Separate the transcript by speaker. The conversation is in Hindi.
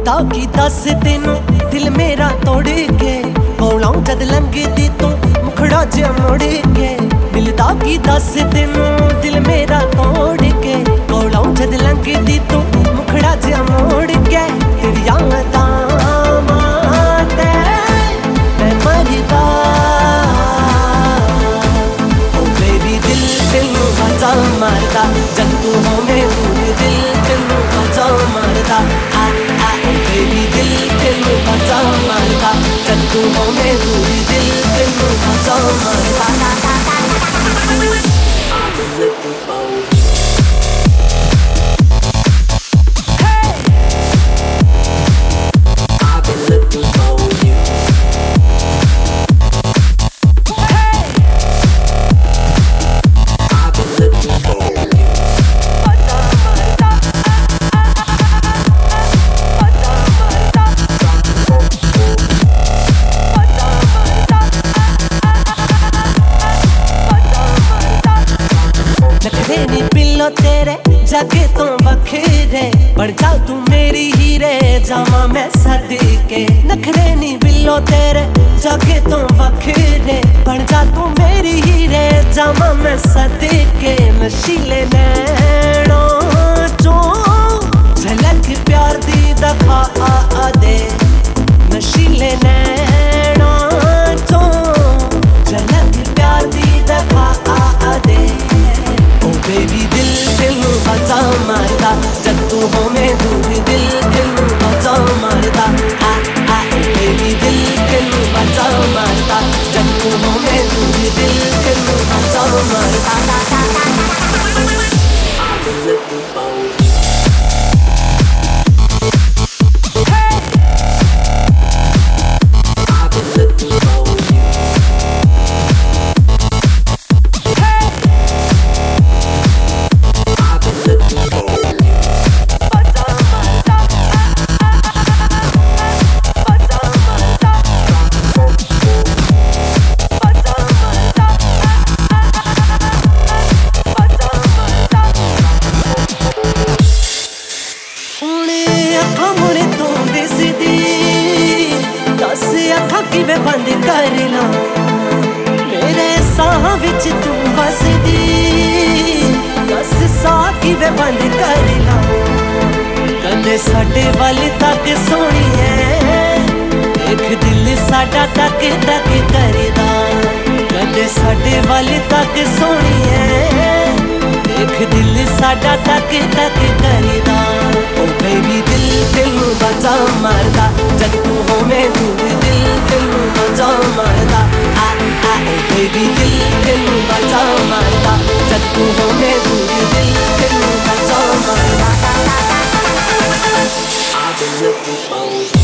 Speaker 1: मिलता की दस तेनू दिल मेरा तोड़ के कोलों जद लंघदी तू मुखड़ा ज मोड़ के। मिलता की दस तेनू दिल मेरा तोड़ के कोलों जद लंघदी तू मुखड़ा ज मोड़ के। तेरी यादां माते मैं मरदा ओ बेबी दिल तेनू बाजा मारदा जद तू होवे दूर दिल तेनू बाजा मारदा। बेबी दिल तेनू बाजा मारदा जद तू होवे दूर दिल तेनू बाजा मारदा। I've been looking for you. Hey, I've been looking for you. Hey, I've been looking for you. Baja marda, baja marda, baja marda, नखरे नी पिल्लो तेरे जाके तो वखेरे बन जा तू मेरी हीरे जामा मैं सदके। नखरे नी बिल्लो तेरे जाके तो वखेरे बन जा तू मेरी हीरे जामा मैं सदके। नशीले नैनों चों झलक प्यार दी दखा आ दे। नशीले नैनों चों झलक प्यार दी दखा आ दे। बेबी दिल तेनू बाजा मारदा जद तू होवे दूर दिल तेनू बाजा मारदा। बेबी दिल तेनू बाजा मारदा जद तू होवे दूर दिल तेनू बाजा मारदा। I've been looking for you. Hey, I've been looking for you. किवें बंद करना मेरे साह विच तू वसदी। दस साह किवें बंद करना कदे साडे वल तक सोहणीए देख दिल साडा तक तक करदा। कदे साडे वल तक सोहणीए देख दिल साडा तक तक करदा। ओ बेबी दिल तेनू बाजा मारदा जद तू होवे दूर दिल तेनू बाजा मारदा। बेबी दिल तेनू बाजा मारदा जद तू होवे दूर दिल तेनू बाजा मारदा। I've been looking for you.